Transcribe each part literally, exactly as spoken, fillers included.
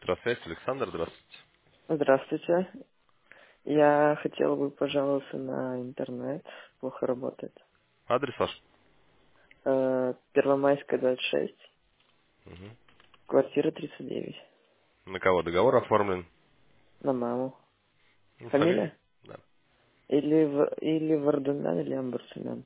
Электросвязь, Александр, здравствуйте. Здравствуйте. Я хотела бы пожаловаться на интернет. Плохо работает. Адрес ваш? Э, Первомайская, двадцать шесть, Мгм. квартира тридцать девять. На кого договор оформлен? На маму. Ну, фамилия? Фамилия? Да. Или, в, или Вардунян, или Амбурсунян.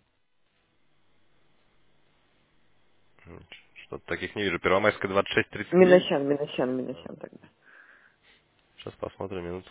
М, Что-то таких не вижу. Первомайская, двадцать шесть тридцать девять. Миносян, Миносян, Миносян тогда. Сейчас посмотрим минуту.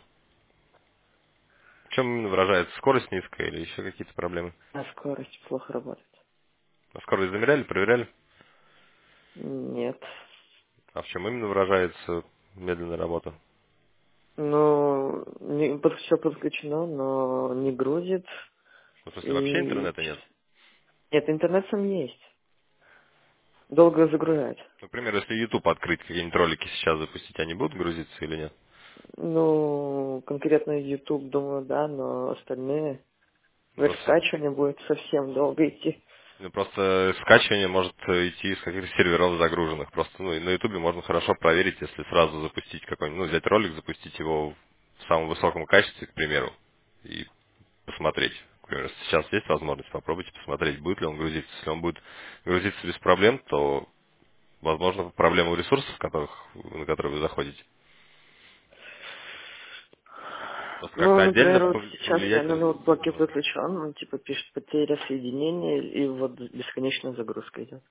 В чем именно выражается? Скорость низкая или еще какие-то проблемы? А скорость плохо работает. А скорость замеряли, проверяли? Нет. А в чем именно выражается медленная работа? Ну, не, под, все подключено, но не грузит. Ну, в смысле, вообще И... интернета нет? Нет, интернет сам есть. Долго загружать. Например, если YouTube открыть, какие-нибудь ролики сейчас запустить, они будут грузиться или нет? Ну, конкретно YouTube, думаю, да, но остальные... Ну, Говорит, просто, скачивание будет совсем долго идти. ну, просто скачивание может э, идти из каких-то серверов загруженных. Просто ну, и на YouTube можно хорошо проверить, если сразу запустить какой-нибудь, ну, взять ролик, запустить его в самом высоком качестве, к примеру, и посмотреть. К примеру, если сейчас есть возможность, попробуйте посмотреть, будет ли он грузиться. Если он будет грузиться без проблем, то, возможно, проблема у ресурсов, которых, на которые вы заходите. Просто как-то Ну, отдельно например, вот пов- сейчас я повлиять на на ноутбуке ресурсы. выключен, он типа пишет потеря соединения, и вот бесконечная загрузка идет.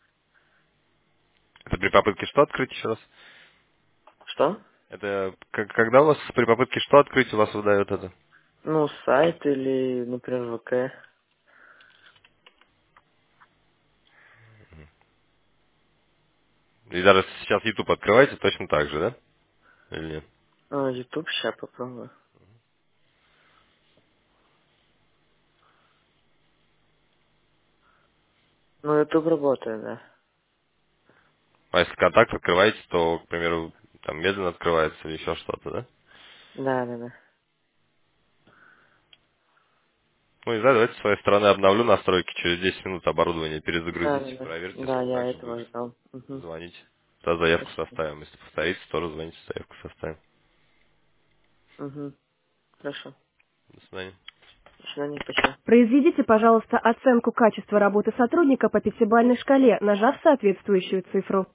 Это при попытке что открыть еще раз? Что? Это к- когда у вас при попытке что открыть у вас выдает это? Ну, сайт или, например, ВК. И даже сейчас YouTube открываете точно так же, да? Или нет? А, YouTube, сейчас попробую. Ну, YouTube работает, да. А если контакт открываете, то, к примеру, там медленно открывается или еще что-то, да? Да, да, да. Ну, не знаю, давайте с своей стороны обновлю настройки, через десять минут оборудование Да, да, перезагрузите, да. проверьте, если Да, он я также этого будет. ждал. Угу. Звоните. Тогда заявку Спасибо. составим. Если повторится, тоже звоните, заявку составим. Угу. Хорошо. До свидания. До свидания, спасибо. Произведите, пожалуйста, оценку качества работы сотрудника по пятибалльной шкале, нажав соответствующую цифру.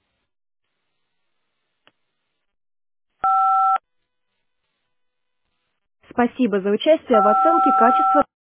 Спасибо за участие в оценке качества